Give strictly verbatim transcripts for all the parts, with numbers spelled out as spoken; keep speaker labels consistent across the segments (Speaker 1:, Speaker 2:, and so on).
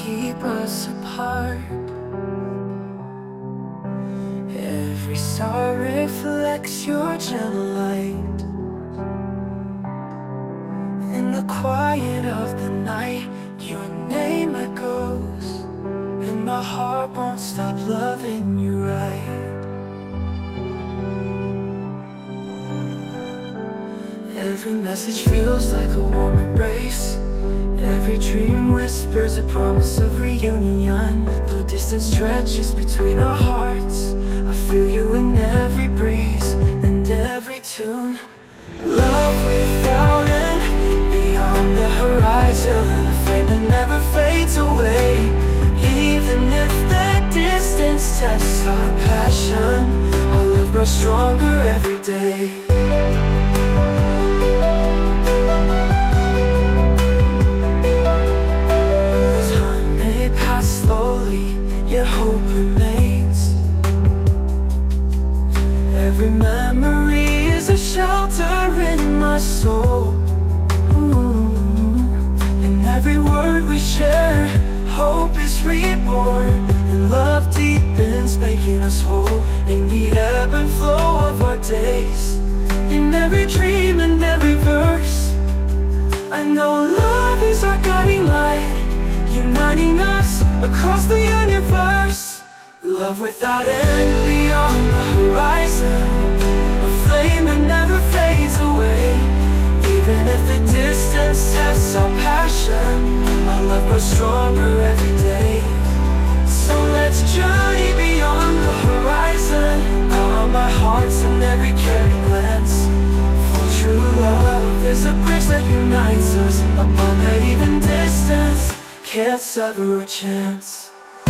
Speaker 1: keep us apart. Every star reflects your gentle light. In the quiet of the night, your name echoes, and my heart won't stop loving you right. Every message feels like a warm embrace. Every dream whispers a promise of reunion. Though distance stretches between our hearts, I feel you in every breeze and every tune. Love without end, beyond the horizon, a flame that never fades away. Even if the distance tests our passion, our love grows stronger every day. Hope remains. Every memory is a shelter in my soul. Ooh. In every word we share, hope is reborn, and love deepens, making us whole. In the ebb and flow of our days, in every dream and every verse, I know love is our guiding light, uniting us across the universe. Love without end, beyond the horizon, a flame that never fades away. Even if the distance tests our passion, our love grows stronger every day. So let's journey beyond the horizon, now my heart's in every caring glance. For true love is a bridge that unites us, a bond that even distance can't sever a chance.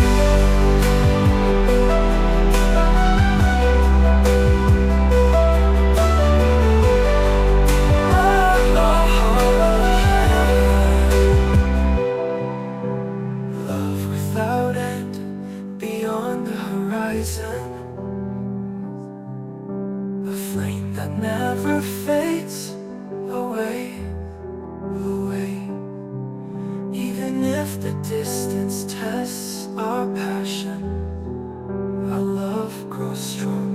Speaker 1: Love without end, beyond the horizon, a flame that never fades away, away. Even if the distance tests our passion, our love grows strong.